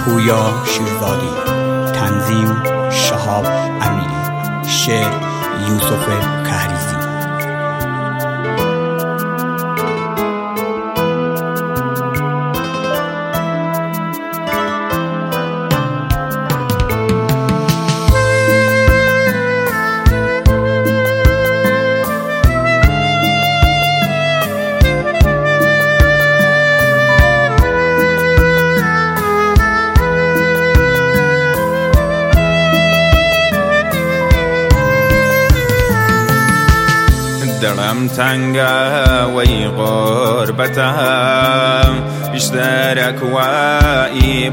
پویا شیرزادی، تنظیم شهاب امیری، شعر یوسف کهریزی. دلم تنگه وی غربتم اشترك وای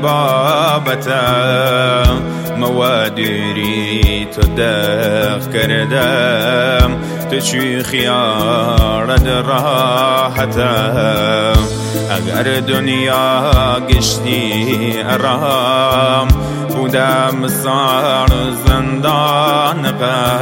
بابتم موادری تو دخ کردم تو چی خیارد راحتم اگر دنیا گشتی ارام بودم سار زندان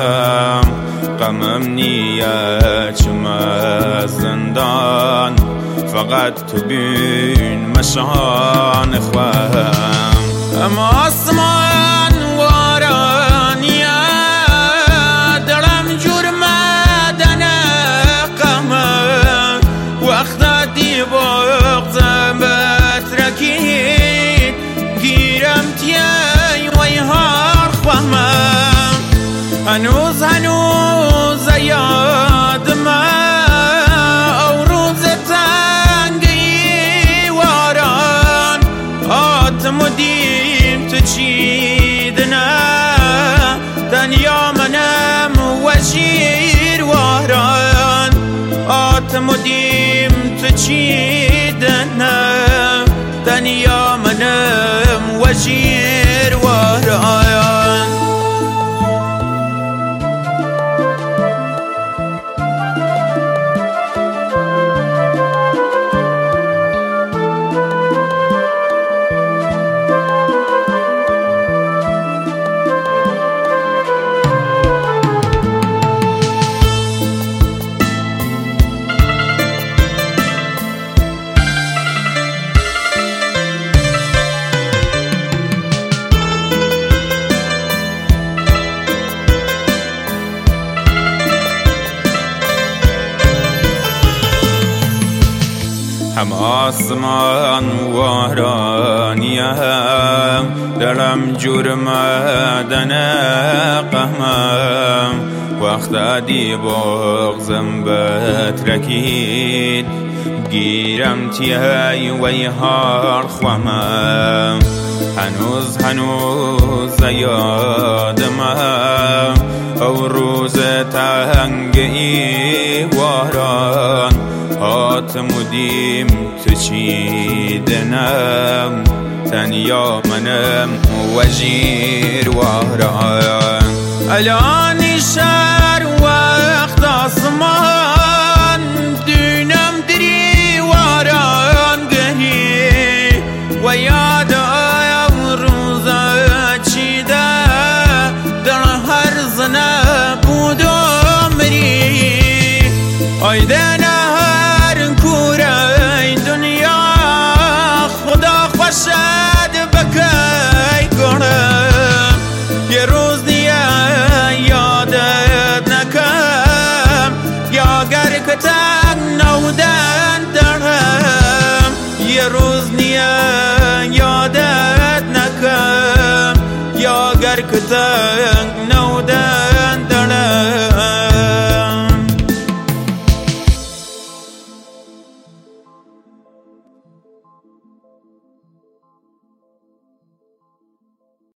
غمم نیه چما زندان فقط تو بین مشان خواهم اما آسمان وارانیه دلم جرمدن قمر وقت دی بغزم بترکید گیرم تیه وی هار خواهم هنوز یادم او روز تنگی واران آتم و دیم تو چیدنه دنیا منم و شیر واران آتم و دیم تو چیدنه دنیا منم و شیر واران هم آسمان وارانیم دلم جرمدن قهمم وقت دی بغزم بترکید گیرم تیه وی هار خوامم هنوز یادم او روز تنگی واران آتم و دیم تو چیدنم تنیا منم و جیر واران الان شهر وقت آسمان دونم دری واران گهی و یاد روز چیده در هر زنه بود و مری آیدن شد بکی کنم یه روز دیگه یادت نکم یا گر کتک نودن دارم یه روز دیگه یادت نکم یا گر کتک